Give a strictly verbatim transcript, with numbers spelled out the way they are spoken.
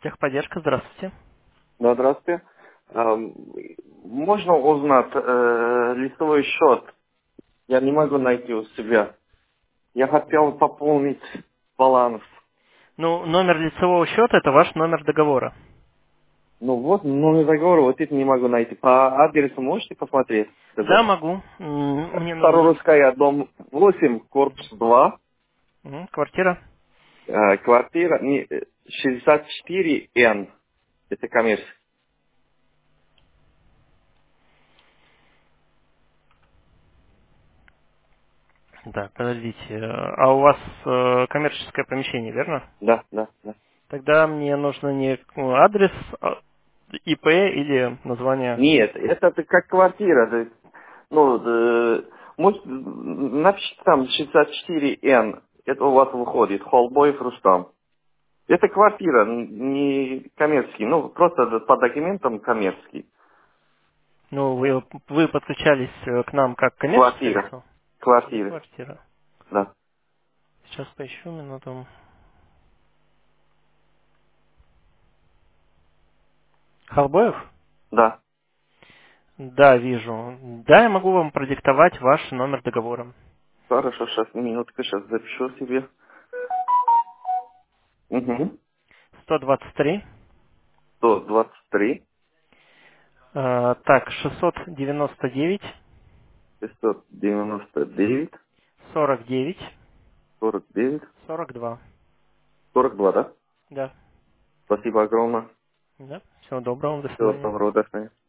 Техподдержка, здравствуйте. Да, здравствуйте. Эм, Можно узнать э, листовой счет? Я не могу найти у себя. Я хотел пополнить баланс. Ну, номер лицевого счета– это ваш номер договора. Ну вот, номер договора, вот это не могу найти. По адресу можете посмотреть? Да, Сказать. могу. М, Мне нужно... Старорусская, дом восемь, корпус два, М, Квартира. э, квартира не, э, шестьдесят четыре эн. Это коммерция. Да, подождите. А у вас э, коммерческое помещение, верно? Да, да, да. Тогда мне нужно не ну, адрес, а ИП или название. Нет, это как квартира. то есть, Ну, э, может, напишите там шестьдесят четыре эн. Это у вас выходит. Холбоев Рустам. Это квартира, н- не коммерческий. Ну, просто по документам коммерческий. Ну, вы, вы подключались э, к нам как коммерческое Квартира. лицо? Или Квартира. квартира? Да. Сейчас поищу минуту. Халбоев? Да. Да, вижу. Да, я могу вам продиктовать ваш номер договора. Хорошо, сейчас, минутку, сейчас запишу себе. Угу. сто двадцать три. сто двадцать три, Э, так, шестьсот девяносто девять, шестьсот девяносто девять, сорок девять, сорок девять, сорок два. сорок два, да? Да. Спасибо огромное. Да. Всего доброго, до Всего свидания. доброго, до свидания.